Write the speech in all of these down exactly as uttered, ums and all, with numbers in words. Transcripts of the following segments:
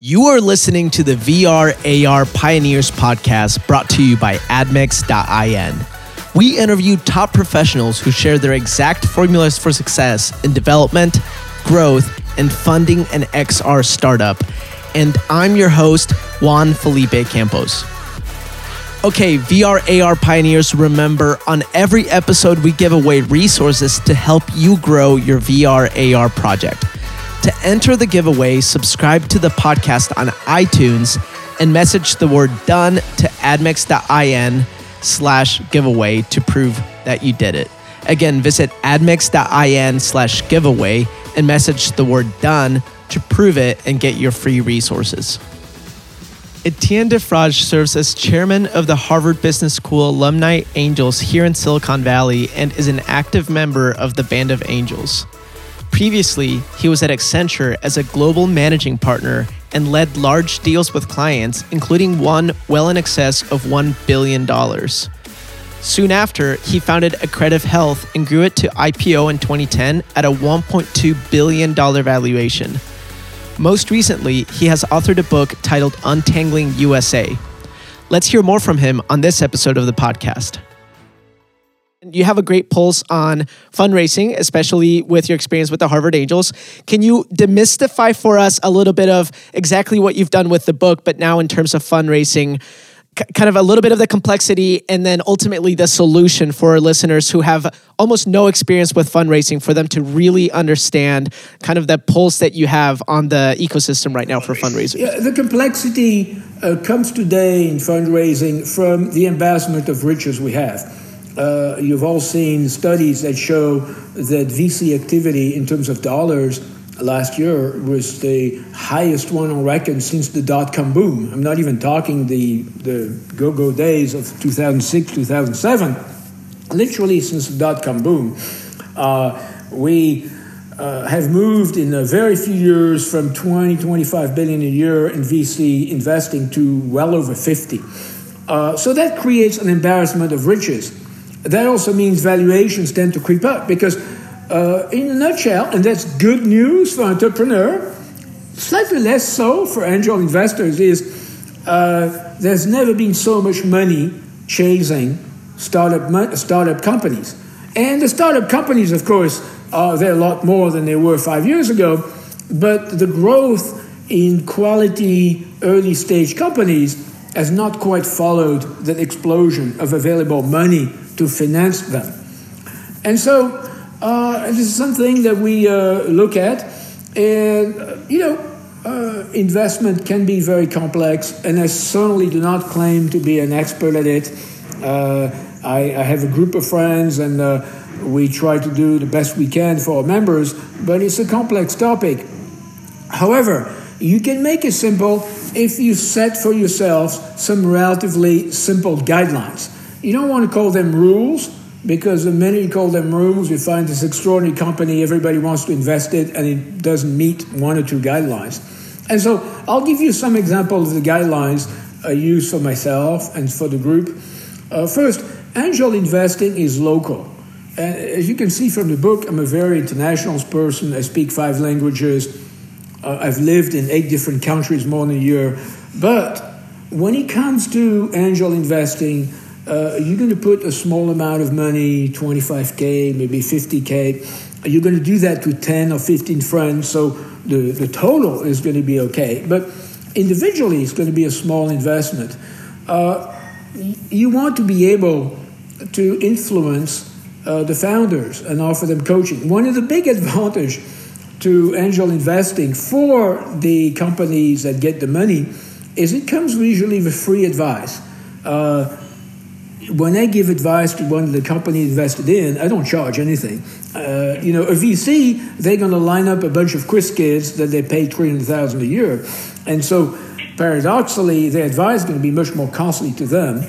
You are listening to the V R A R Pioneers podcast brought to you by Admix dot I N. We interview top professionals who share their exact formulas for success in development, growth, and funding an X R startup. And I'm your host, Juan Felipe Campos. Okay, V R A R Pioneers, remember, on every episode we give away resources to help you grow your V R A R project. To enter the giveaway, subscribe to the podcast on iTunes and message the word done to Admix dot I N slash giveaway to prove that you did it. Again, visit Admix dot I N slash giveaway and message the word done to prove it and get your free resources. Etienne Defrage serves as chairman of the Harvard Business School Alumni Angels here in Silicon Valley and is an active member of the Band of Angels. Previously, he was at Accenture as a global managing partner and led large deals with clients, including one well in excess of one billion dollars. Soon after, he founded Accretive Health and grew it to I P O in twenty ten at a one point two billion dollars valuation. Most recently, he has authored a book titled Untangling U S A. Let's hear more from him on this episode of the podcast. You have a great pulse on fundraising, especially with your experience with the Harvard Angels. Can you demystify for us a little bit of exactly what you've done with the book, but now in terms of fundraising, c- kind of a little bit of the complexity and then ultimately the solution for our listeners who have almost no experience with fundraising, for them to really understand kind of the pulse that you have on the ecosystem right now for fundraisers? Yeah, the complexity uh, comes today in fundraising from the embarrassment of riches we have. Uh, you've all seen studies that show that V C activity in terms of dollars last year was the highest one on record since the dot-com boom. I'm not even talking the, the go-go days of two thousand six, two thousand seven. Literally since the dot-com boom. Uh, we uh, have moved in a very few years from twenty, twenty-five billion a year in V C investing to well over fifty. Uh, so that creates an embarrassment of riches. That also means valuations tend to creep up because, uh, in a nutshell, and that's good news for entrepreneur, slightly less so for angel investors, is uh, there's never been so much money chasing startup mo- startup companies. And the startup companies, of course, are there a lot more than they were five years ago, but the growth in quality early stage companies has not quite followed that explosion of available money to finance them. And so uh, this is something that we uh, look at. And, uh, you know, uh, investment can be very complex, and I certainly do not claim to be an expert at it. Uh, I, I have a group of friends, and uh, we try to do the best we can for our members, but it's a complex topic. However, you can make it simple if you set for yourself some relatively simple guidelines. You don't want to call them rules, because the minute you call them rules, you find this extraordinary company, everybody wants to invest it, and it doesn't meet one or two guidelines. And so I'll give you some examples of the guidelines I use for myself and for the group. Uh, first, angel investing is local. And as you can see from the book, I'm a very international person. I speak five languages. Uh, I've lived in eight different countries more than a year. But when it comes to angel investing, uh, you're going to put a small amount of money, twenty-five K, maybe fifty K. You're going to do that to ten or fifteen friends, so the, the total is going to be okay. But individually, it's going to be a small investment. Uh, you want to be able to influence uh, the founders and offer them coaching. One of the big advantages to angel investing for the companies that get the money is it comes usually with free advice. Uh, when I give advice to one of the companies invested in, I don't charge anything. Uh, you know, a V C, they're going to line up a bunch of quiz kids that they pay three hundred thousand dollars a year. And so, paradoxically, their advice is going to be much more costly to them.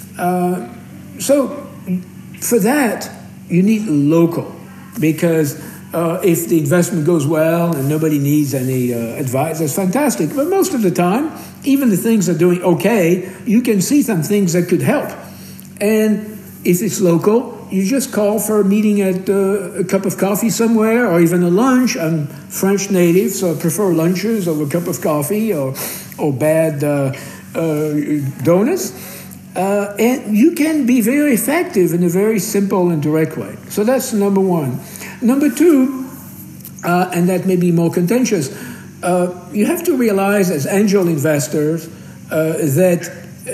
Uh, so, for that, you need local, because Uh, if the investment goes well and nobody needs any uh, advice, that's fantastic. But most of the time, even the things that are doing okay, you can see some things that could help. And if it's local, you just call for a meeting at uh, a cup of coffee somewhere, or even a lunch. I'm French native, so I prefer lunches over a cup of coffee or or bad uh, uh, donuts. Uh, and you can be very effective in a very simple and direct way. So that's number one. Number two, uh, and that may be more contentious, uh, you have to realize as angel investors uh, that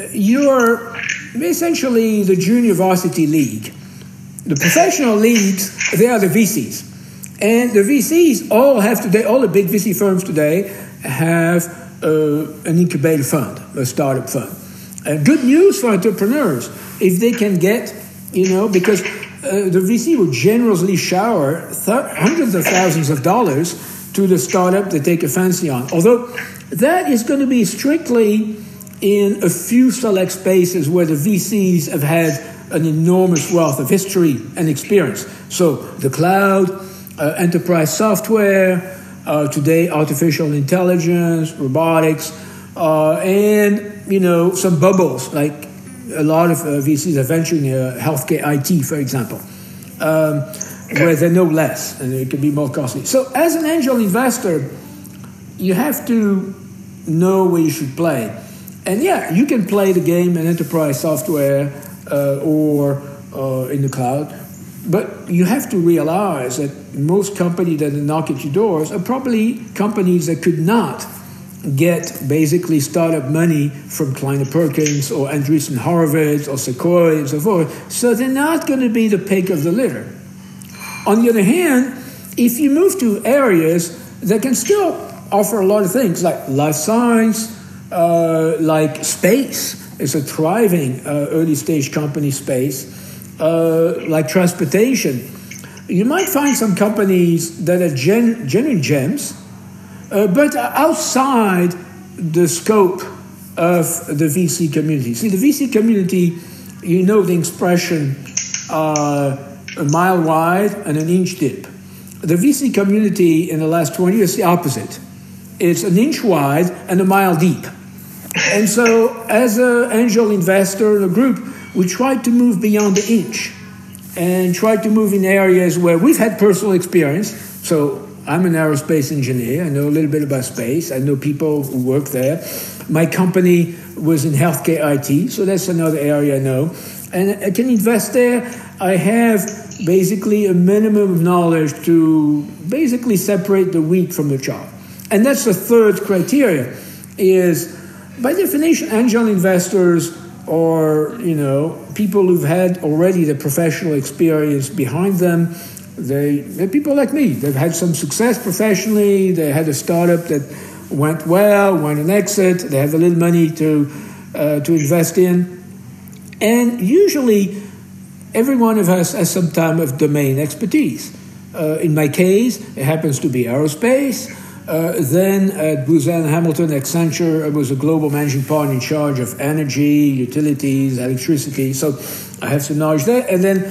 you're essentially the junior varsity league. The professional leagues, they are the V Cs. And the V Cs all have today, all the big V C firms today have uh, an incubator fund, a startup fund. Uh, good news for entrepreneurs if they can get, you know, because uh, the V C will generously shower th- hundreds of thousands of dollars to the startup they take a fancy on. Although that is going to be strictly in a few select spaces where the V Cs have had an enormous wealth of history and experience. So the cloud, uh, enterprise software, uh, today artificial intelligence, robotics, uh, and you know, some bubbles, like a lot of uh, V Cs are venturing uh, healthcare I T, for example, um, where they know less and it can be more costly. So as an angel investor, you have to know where you should play. And yeah, you can play the game in enterprise software uh, or uh, in the cloud, but you have to realize that most companies that knock at your doors are probably companies that could not get basically startup money from Kleiner Perkins or Andreessen Horowitz or Sequoia and so forth. So they're not going to be the pick of the litter. On the other hand, if you move to areas that can still offer a lot of things, like life science, uh, like space is a thriving uh, early stage company space, uh, like transportation, you might find some companies that are gen- genuine gems, Uh, but outside the scope of the V C community. See, the V C community, you know the expression, uh, a mile wide and an inch deep. The V C community in the last twenty years is the opposite. It's an inch wide and a mile deep. And so as an angel investor in a group, we try to move beyond the inch and try to move in areas where we've had personal experience. So I'm an aerospace engineer. I know a little bit about space. I know people who work there. My company was in healthcare I T, so that's another area I know. And I can invest there. I have basically a minimum of knowledge to basically separate the wheat from the chaff. And that's the third criteria is, by definition, angel investors or, you know, people who've had already the professional experience behind them. They, they're people like me. They've had some success professionally. They had a startup that went well, went an exit. They have a little money to uh, to invest in. And usually, every one of us has some type of domain expertise. Uh, in my case, it happens to be aerospace. Uh, then at Booz Allen Hamilton, Accenture, I was a global managing partner in charge of energy, utilities, electricity. So I have some knowledge there. And then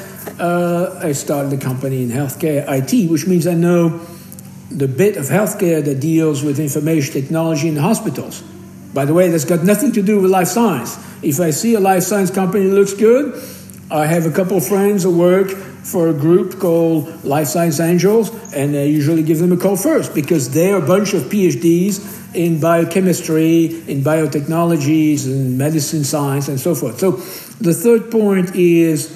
uh, I started a company in healthcare I T, which means I know the bit of healthcare that deals with information technology in the hospitals. By the way, that's got nothing to do with life science. If I see a life science company that looks good, I have a couple of friends who work for a group called Life Science Angels, and I usually give them a call first because they're a bunch of P H Ds in biochemistry, in biotechnologies, and medicine science, and so forth. So the third point is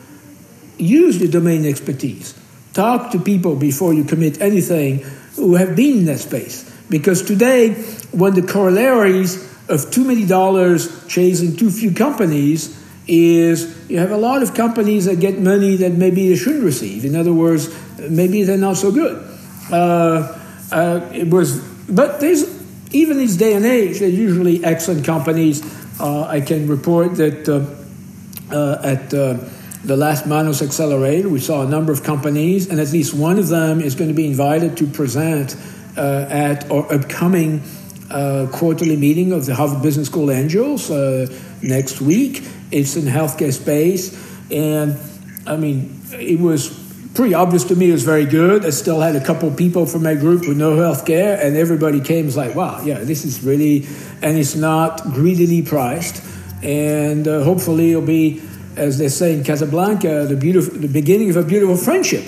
use the domain expertise. Talk to people before you commit anything who have been in that space. Because today, when the corollaries of too many dollars chasing too few companies is you have a lot of companies that get money that maybe they shouldn't receive. In other words, maybe they're not so good. Uh, uh, it was, but there's even in this day and age, they're usually excellent companies. Uh, I can report that uh, uh, at uh, the last Manos Accelerator, we saw a number of companies, and at least one of them is going to be invited to present uh, at our upcoming uh, quarterly meeting of the Harvard Business School Angels uh, next week. It's in healthcare space, and I mean, it was pretty obvious to me it was very good. I still had a couple of people from my group who know healthcare, and everybody came was like, wow, yeah, this is really, and it's not greedily priced, and uh, hopefully it'll be as they say in Casablanca, the beautiful, the beginning of a beautiful friendship.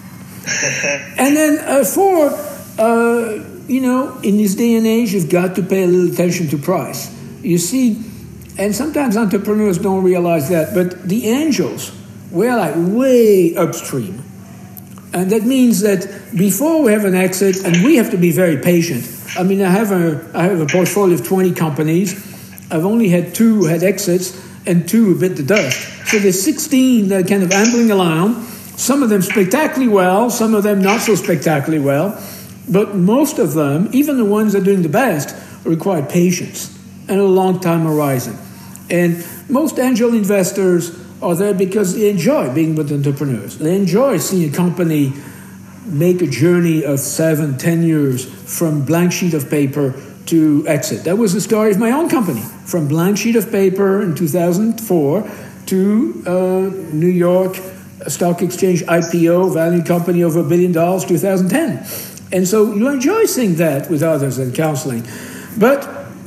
And then uh, four, uh, you know, in this day and age, you've got to pay a little attention to price. You see, and sometimes entrepreneurs don't realize that, but the angels, we're like way upstream. And that means that before we have an exit, and we have to be very patient. I mean, I have a I have a portfolio of twenty companies. I've only had two who had exits, and two who bit the dust. So there's sixteen that are kind of ambling around. Some of them spectacularly well, some of them not so spectacularly well. But most of them, even the ones that are doing the best, require patience and a long time horizon. And most angel investors are there because they enjoy being with entrepreneurs. They enjoy seeing a company make a journey of seven, ten years from blank sheet of paper to exit. That was the story of my own company, from blank sheet of paper in two thousand four to uh, New York Stock Exchange I P O, value company over a billion dollars, two thousand ten. And so you enjoy seeing that with others and counseling. But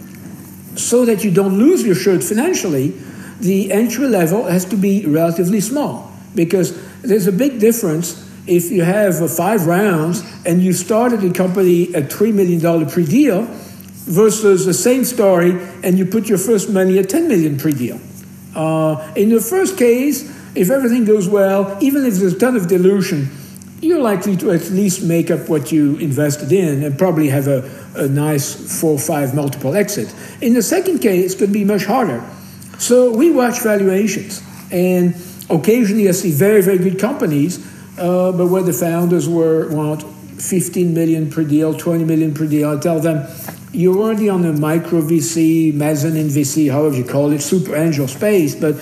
so that you don't lose your shirt financially, the entry level has to be relatively small, because there's a big difference if you have uh, five rounds and you started a company at three million dollars pre-deal versus the same story and you put your first money at ten million dollars pre-deal. Uh, in the first case, if everything goes well, even if there's a ton of dilution, you're likely to at least make up what you invested in and probably have a, a nice four or five multiple exit. In the second case, it's going to be much harder. So we watch valuations, and occasionally I see very, very good companies, uh, but where the founders were want fifteen million per deal, twenty million per deal. I tell them, you're already on the micro V C, mezzanine V C, however you call it, super angel space, but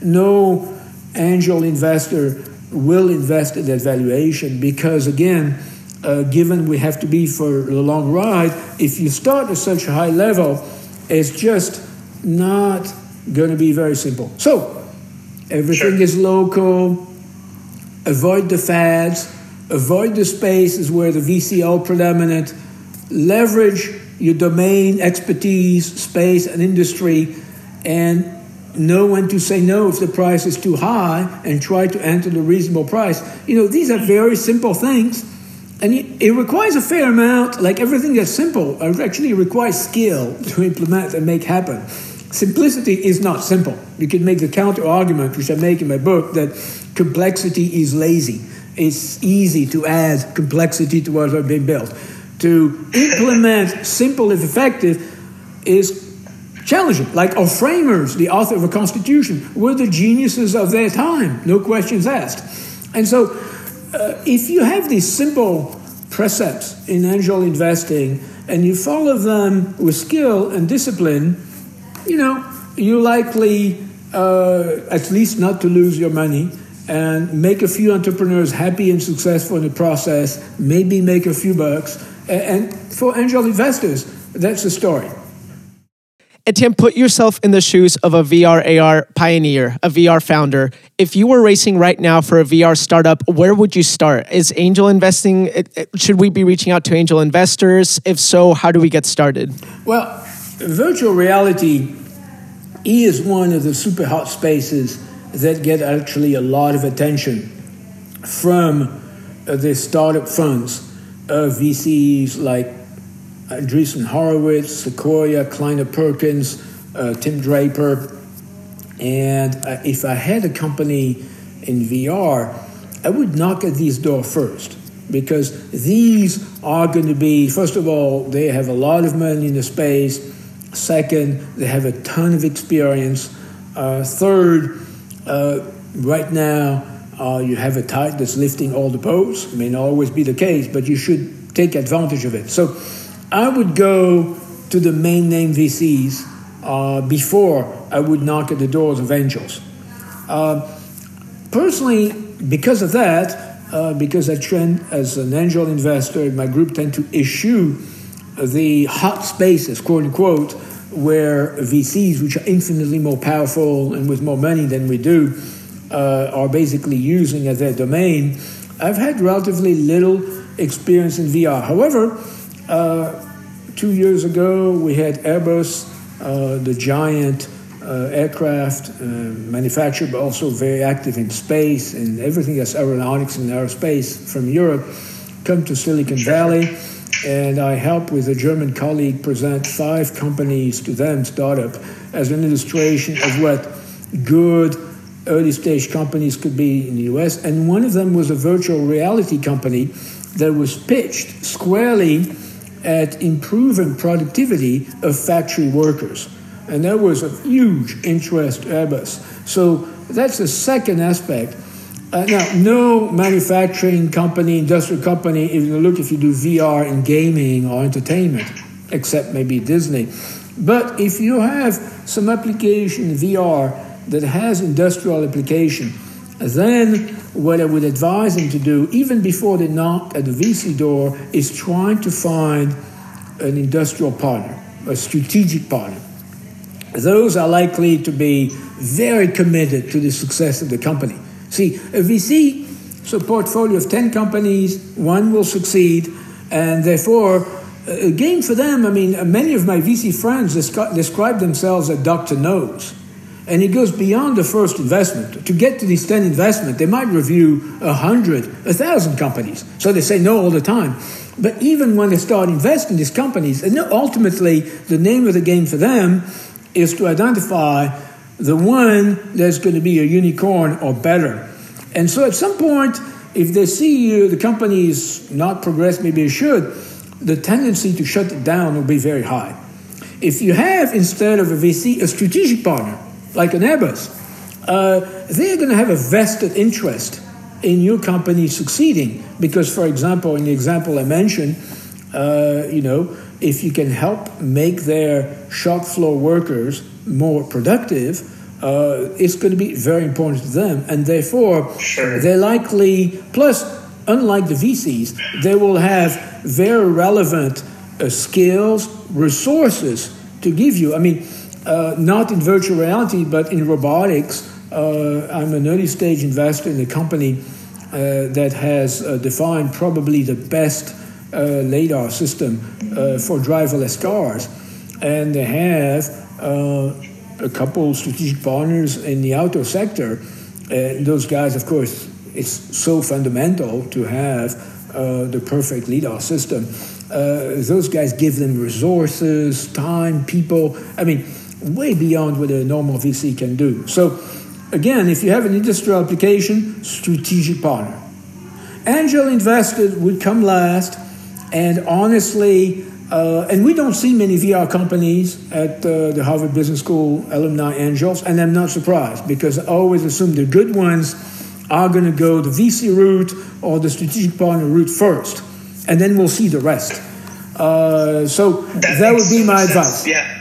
no angel investor will invest at that valuation because, again, uh, given we have to be for the long ride, if you start at such a high level, it's just not going to be very simple. So everything sure. is local. Avoid the fads. Avoid the spaces where the V C are predominant. Leverage your domain, expertise, space, and industry, and know when to say no if the price is too high, and try to enter the reasonable price. You know, these are very simple things, and it requires a fair amount, like everything that's simple, actually requires skill to implement and make happen. Simplicity is not simple. You can make the counter argument, which I make in my book, that complexity is lazy. It's easy to add complexity to what has been built. To implement simple if effective is challenging. Like our framers, the author of a constitution, were the geniuses of their time, no questions asked. And so uh, if you have these simple precepts in angel investing and you follow them with skill and discipline, you know, you're likely uh, at least not to lose your money and make a few entrepreneurs happy and successful in the process, maybe make a few bucks. And for angel investors, that's the story. Etienne, put yourself in the shoes of a V R A R pioneer, a V R founder. If you were racing right now for a V R startup, where would you start? Is angel investing, should we be reaching out to angel investors? If so, how do we get started? Well, virtual reality is one of the super hot spaces that get actually a lot of attention from the startup funds, uh, V Cs like Andreessen Horowitz, Sequoia, Kleiner Perkins, uh, Tim Draper. And uh, if I had a company in V R, I would knock at these doors first, because these are going to be, first of all, they have a lot of money in the space. Second, they have a ton of experience. Uh, third, uh, right now, uh, you have a tide that's lifting all the boats. It may not always be the case, but you should take advantage of it. So I would go to the main name V Cs uh, before I would knock at the doors of angels. Uh, personally, because of that, uh, because I trend as an angel investor, my group tend to issue the hot spaces, quote unquote, where V Cs, which are infinitely more powerful and with more money than we do, uh, are basically using as their domain. I've had relatively little experience in V R. However, uh, two years ago, we had Airbus, uh, the giant uh, aircraft uh, manufacturer, but also very active in space and everything that's aeronautics and aerospace from Europe, come to Silicon Valley. And I help with a German colleague present five companies to them, startup, as an illustration of what good early stage companies could be in the U S. And one of them was a virtual reality company that was pitched squarely at improving productivity of factory workers. And that was of huge interest to Airbus. So that's the second aspect. Uh, now, no manufacturing company, industrial company, if you look if you do V R in gaming or entertainment, except maybe Disney. But if you have some application in V R that has industrial application, then what I would advise them to do, even before they knock at the V C door, is trying to find an industrial partner, a strategic partner. Those are likely to be very committed to the success of the company. See, a V C, so a portfolio of ten companies, one will succeed, and therefore, again for them, I mean, many of my V C friends describe themselves as Doctor Knows. And it goes beyond the first investment. To get to this ten investment, they might review a hundred, a thousand companies. So they say no all the time. But even when they start investing in these companies, and ultimately the name of the game for them is to identify the one that's going to be a unicorn or better. And so at some point, if they see uh, the company is not progressed, maybe it should, the tendency to shut it down will be very high. If you have, instead of a V C, a strategic partner, like an Airbus, uh, they're going to have a vested interest in your company succeeding. Because, for example, in the example I mentioned, uh, you know, if you can help make their shop floor workers more productive, uh, it's going to be very important to them. And therefore, sure. they're likely, plus, unlike the V Cs, they will have very relevant uh, skills, resources to give you. I mean, uh, not in virtual reality, but in robotics. Uh, I'm an early stage investor in a company uh, that has uh, defined probably the best uh, LiDAR system uh, for driverless cars. And they have uh, a couple strategic partners in the auto sector. And those guys, of course, it's so fundamental to have uh, the perfect LiDAR system. Uh, those guys give them resources, time, people. I mean, way beyond what a normal V C can do. So, again, if you have an industrial application, strategic partner. Angel investors would come last, and honestly, uh, and we don't see many V R companies at uh, the Harvard Business School alumni angels, and I'm not surprised because I always assume the good ones are going to go the V C route or the strategic partner route first, and then we'll see the rest. Uh, so that, that would be my advice. Yeah.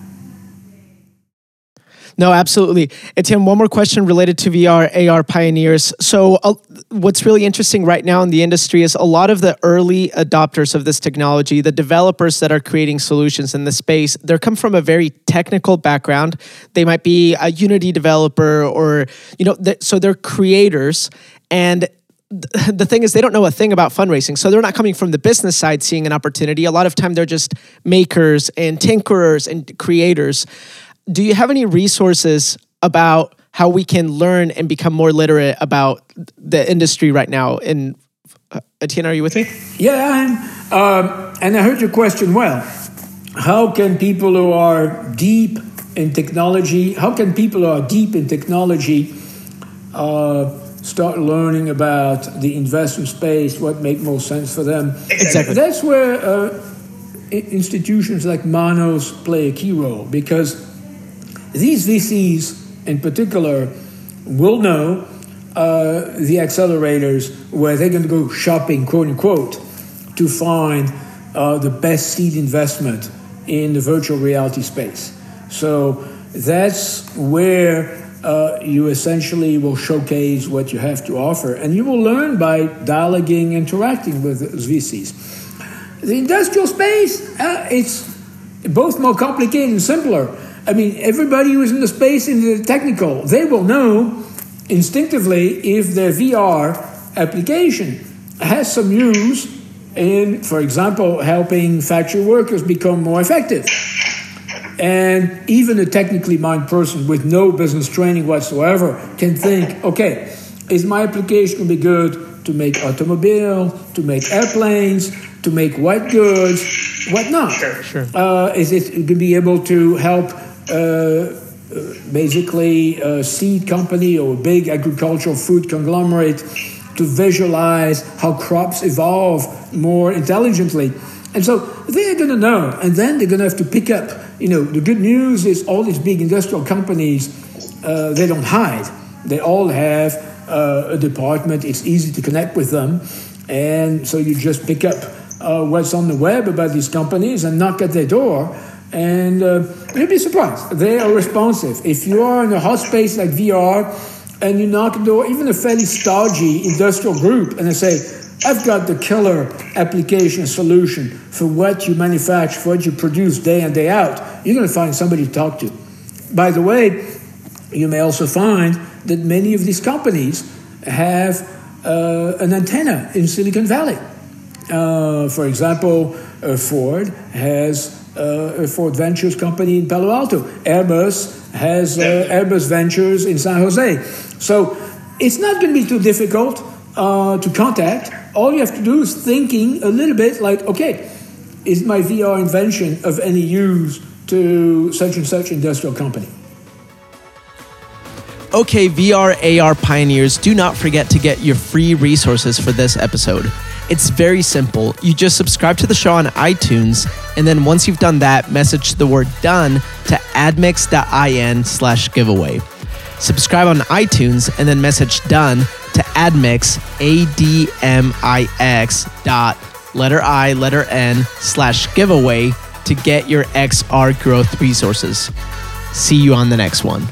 No, absolutely. Etienne, one more question related to V R, A R pioneers. So uh, what's really interesting right now in the industry is a lot of the early adopters of this technology, the developers that are creating solutions in the space, they come from a very technical background. They might be a Unity developer or, you know, th- so they're creators. And th- the thing is, they don't know a thing about fundraising. So they're not coming from the business side seeing an opportunity. A lot of time they're just makers and tinkerers and creators. Do you have any resources about how we can learn and become more literate about the industry right now? And uh, Etienne, are you with me? Yeah, I am. Um, and I heard your question well. How can people who are deep in technology, how can people who are deep in technology uh, start learning about the investment space, what makes more sense for them? Exactly. That's where uh, institutions like Manos play a key role, because these V Cs in particular will know uh, the accelerators where they're going to go shopping, quote unquote, to find uh, the best seed investment in the virtual reality space. So that's where uh, you essentially will showcase what you have to offer, and you will learn by dialoguing, interacting with those V Cs. The industrial space, uh, it's both more complicated and simpler. I mean, everybody who's in the space, in the technical, they will know instinctively if their V R application has some use in, for example, helping factory workers become more effective. And even a technically minded person with no business training whatsoever can think, okay, is my application going to be good to make automobile, to make airplanes, to make white goods, whatnot? Sure. Uh, is it going to be able to help uh, basically a seed company or a big agricultural food conglomerate to visualize how crops evolve more intelligently? And so they're going to know, and then they're going to have to pick up. You know, the good news is all these big industrial companies, uh, they don't hide. They all have uh, a department. It's easy to connect with them. And so you just pick up uh, what's on the web about these companies and knock at their door. And uh, you'll be surprised. They are responsive. If you are in a hot space like V R and you knock at the door, even a fairly stodgy industrial group, and they say, I've got the killer application solution for what you manufacture, for what you produce day in, day out, you're going to find somebody to talk to. By the way, you may also find that many of these companies have uh, an antenna in Silicon Valley. Uh, for example, uh, Ford has uh, a Ford Ventures company in Palo Alto. Airbus has uh, Airbus Ventures in San Jose. So it's not going to be too difficult uh, to contact. All you have to do is thinking a little bit like, okay, is my V R invention of any use to such and such industrial company? Okay, V R A R pioneers, do not forget to get your free resources for this episode. It's very simple. You just subscribe to the show on iTunes, and then once you've done that, message the word done to admix.in slash giveaway. Subscribe on iTunes and then message done to admix, A-D-M-I-X dot letter I, letter N slash giveaway to get your X R growth resources. See you on the next one.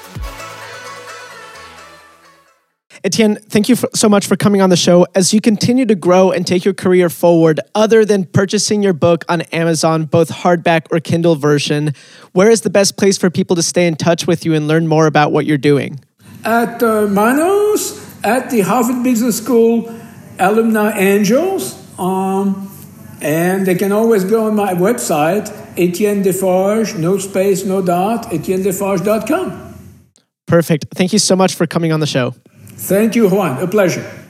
Etienne, thank you for, so much for coming on the show. As you continue to grow and take your career forward, other than purchasing your book on Amazon, both hardback or Kindle version, where is the best place for people to stay in touch with you and learn more about what you're doing? At uh, Manos, at the Harvard Business School Alumni Angels, um, and they can always go on my website, Etienne Defarge, no space, no dot, etienne defarge dot com. Perfect. Thank you so much for coming on the show. Thank you, Juan. A pleasure.